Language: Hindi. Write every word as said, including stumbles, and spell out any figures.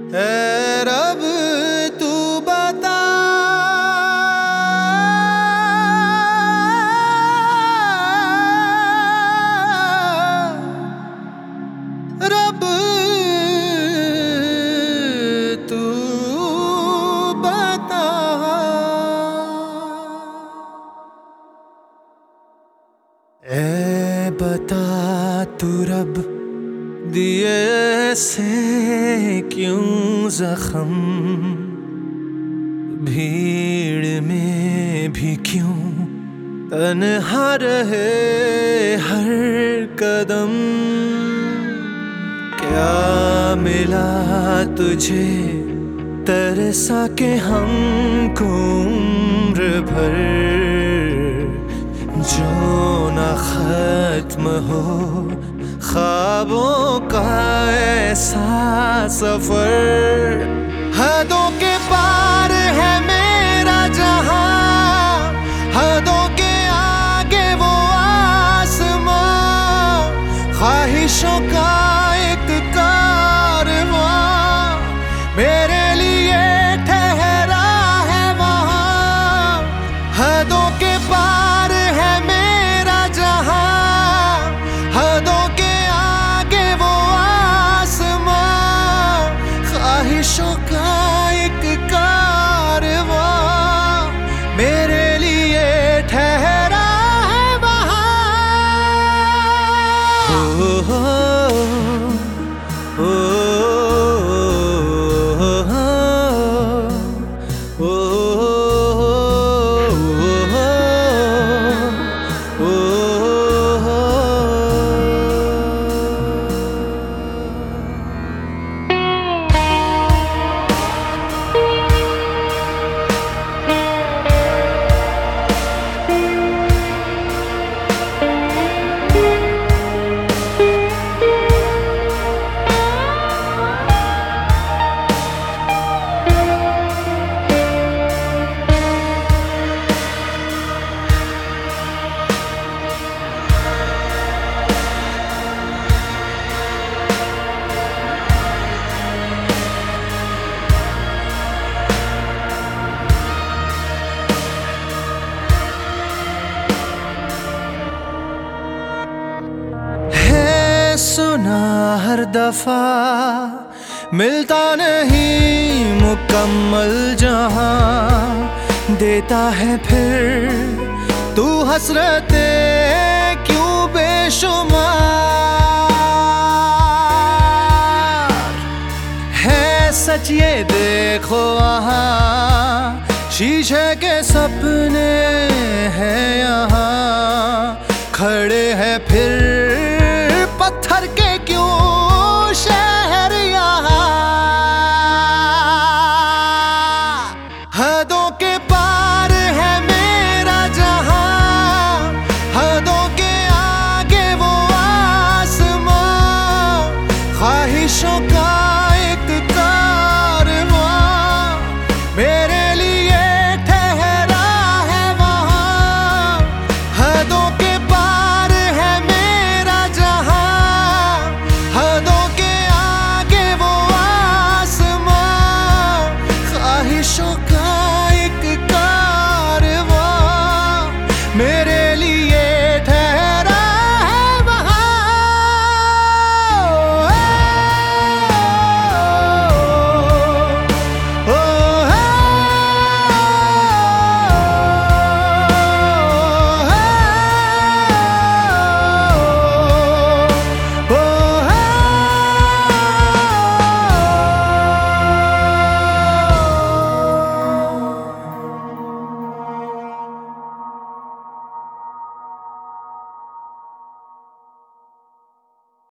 ऐ रब तू बता, रब तू बता। ऐ बता तू रब दिए से क्यों जख्म, भीड़ में भी क्यों तन्हा रहे हर कदम। क्या मिला तुझे तरसा के हमको उम्र भर, जो न खत्म हो ख्वाबों का ऐसा सफर। हदों के पार है मेरा जहां, हदों के आगे वो आसमां, ख्वाहिशों का एक कारवां मेरे लिए ठहरा है वहां। हदों के पार है मेरा जहां, हदों के ख्वाहिशों का एक कारवां मेरे लिए ठहरा है वहां। ओ, ओ, ओ, ओ, ओ, ओ, सुना हर दफा मिलता नहीं मुकम्मल जहां, देता है फिर तू हसरते क्यों बेशुमार। है सच ये देखो वहां, शीशे के सपने हैं यहाँ, खड़े हैं फिर पत्थर के क्यों शहर यहाँ। हदों के पार है मेरा जहां, हदों के आगे वो आसमां, ख्वाहिशों का